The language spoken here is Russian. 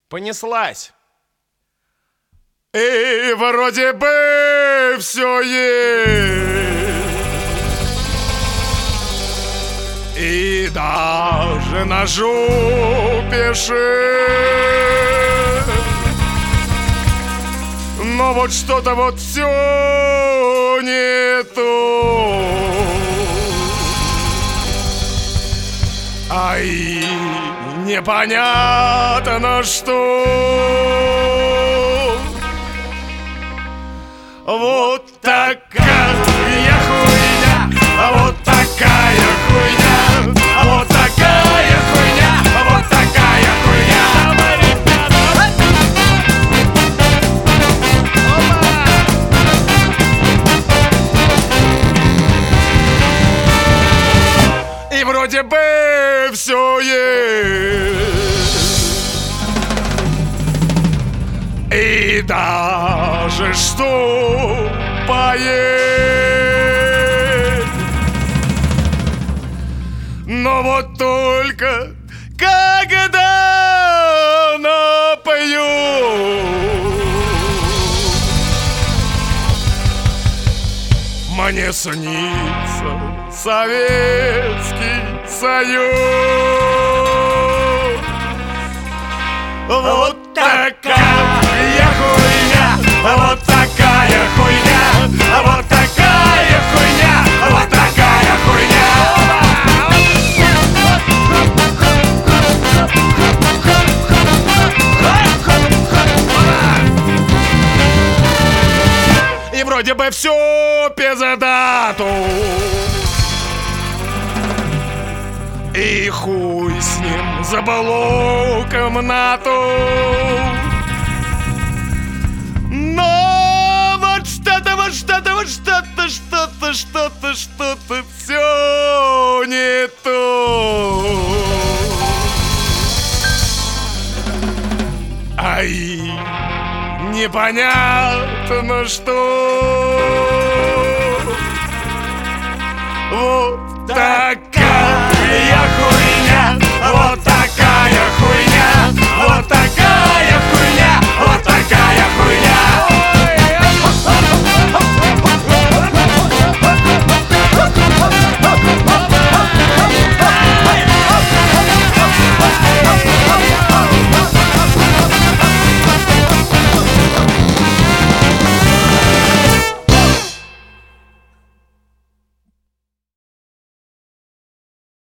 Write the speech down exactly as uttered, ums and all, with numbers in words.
Понеслась. И вроде бы все есть, и даже на жопе шесть. Но вот что-то вот все не то. Ай, непонятно что. Вот такая хуйня, вот такая хуйня, вот такая хуйня, вот такая хуйня. И вроде бы все есть, и даже что поесть. Но вот только когда напою, мне снится Советский Союз. Вот такая хуйня, вот такая хуйня, вот такая хуйня, вот такая хуйня. И вроде бы все пиздату, и хуй с ним за блоком НАТО. Но вот что-то, вот что-то, вот что-то, что-то, что-то, что-то все не то. Ай, непонятно что. Вот так.